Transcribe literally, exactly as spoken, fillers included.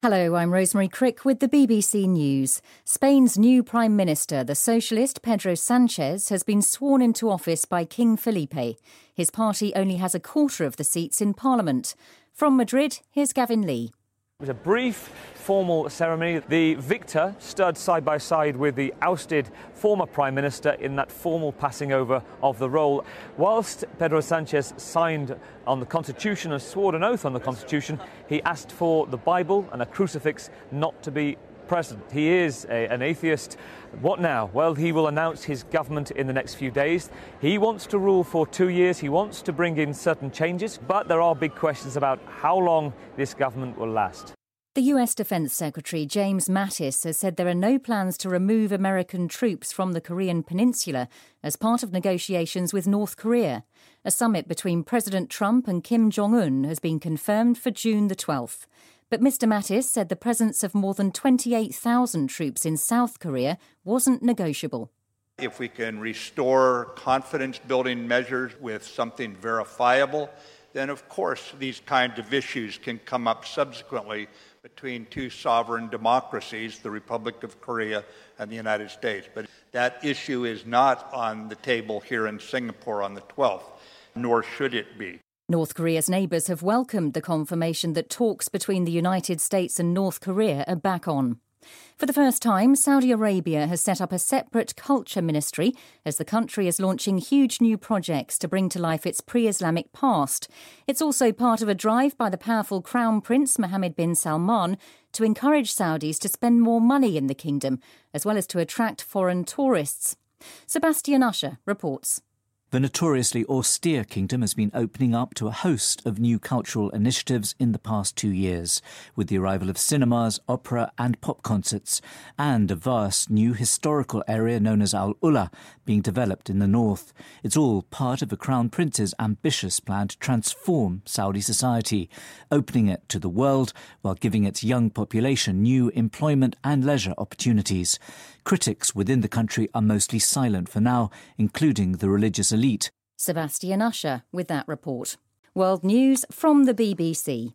Hello, I'm Rosemary Crick with the B B C News. Spain's new Prime Minister, the socialist Pedro Sanchez, has been sworn into office by King Felipe. His party only has a quarter of the seats in Parliament. From Madrid, here's Gavin Lee. It was a brief, formal ceremony. The victor stood side by side with the ousted former Prime Minister in that formal passing over of the role. Whilst Pedro Sanchez signed on the Constitution and swore an oath on the Constitution, he asked for the Bible and a crucifix not to be present. He is a, an atheist. What now? Well, he will announce his government in the next few days. He wants to rule for two years. He wants to bring in certain changes, but there are big questions about how long this government will last. The U S Defense Secretary James Mattis has said there are no plans to remove American troops from the Korean peninsula as part of negotiations with North Korea. A summit between President Trump and Kim Jong-un has been confirmed for June the twelfth. But Mr Mattis said the presence of more than twenty-eight thousand troops in South Korea wasn't negotiable. If we can restore confidence-building measures with something verifiable, then of course these kinds of issues can come up subsequently between two sovereign democracies, the Republic of Korea and the United States. But that issue is not on the table here in Singapore on the twelfth, nor should it be. North Korea's neighbours have welcomed the confirmation that talks between the United States and North Korea are back on. For the first time, Saudi Arabia has set up a separate culture ministry as the country is launching huge new projects to bring to life its pre-Islamic past. It's also part of a drive by the powerful Crown Prince Mohammed bin Salman to encourage Saudis to spend more money in the kingdom, as well as to attract foreign tourists. Sebastian Usher reports. The notoriously austere kingdom has been opening up to a host of new cultural initiatives in the past two years, with the arrival of cinemas, opera and pop concerts, and a vast new historical area known as Al Ula being developed in the north. It's all part of the Crown Prince's ambitious plan to transform Saudi society, opening it to the world while giving its young population new employment and leisure opportunities. Critics within the country are mostly silent for now, including the religious elite. Sebastian Usher with that report. World News from the B B C.